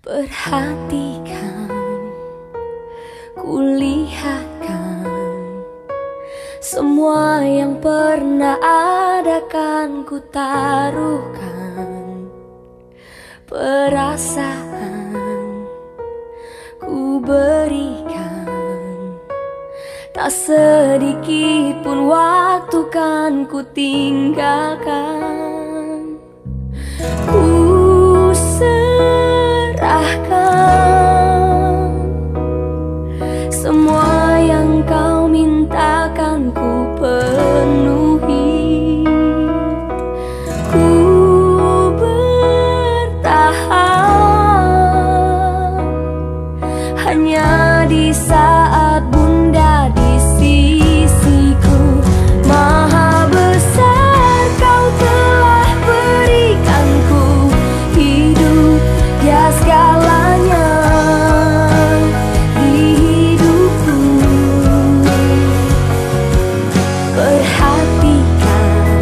Perhatikan, kulihatkan semua yang pernah ada kan ku taruhkan. Perasaan ku berikan, tak sedikit pun waktu kan ku tinggalkan. Ku serahkan semua yang kau mintakan ku penuhi. Ku bertahan hanya di saat Bunda di sisiku. Maha besar kau telah berikanku hidup, dia segalanya di hidupku. Perhatikan,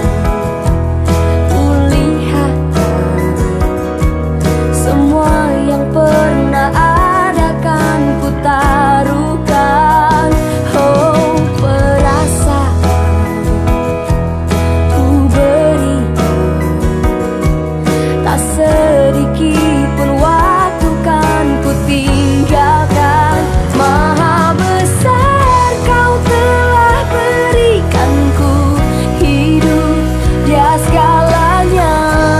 kulihatkan semua yang pernah ada kan ku taruhkan. Oh, perasaan ku berikan, tak sedikit pun waktu kan ku tinggalkan. Maha besar kau telah berikanku hidup, dia segalanya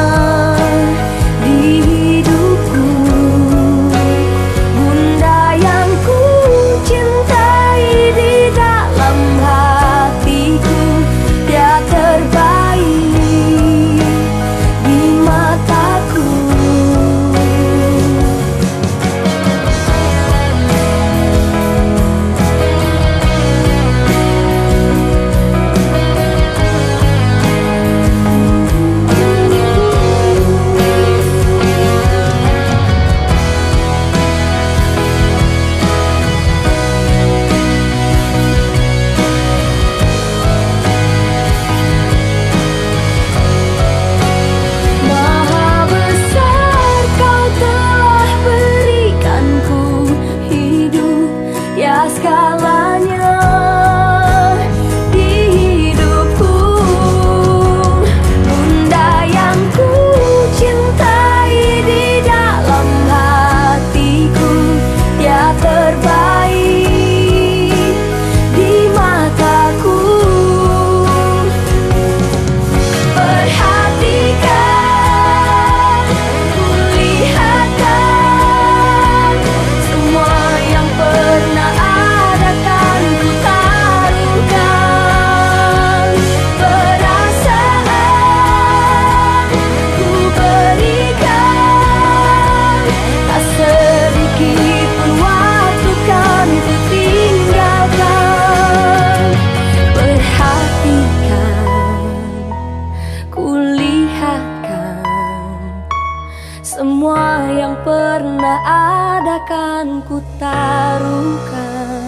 di hidupku. Bunda yang ku cintai di dalam hatiku, dia terbaik di mataku. Maha besar kau telah berikanku hidup, dia segalanya di hidupku. Bunda yang ku cintai di dalam hatiku, dia terbaik di mataku. Perhatikan, kulihatkan semua yang pernah ada kan ku taruhkan. Perasaan ku berikan, tak sedikit pun waktu kan ku tinggalkan. Perhatikan, kulihatkan semua yang pernah ada kan ku taruhkan.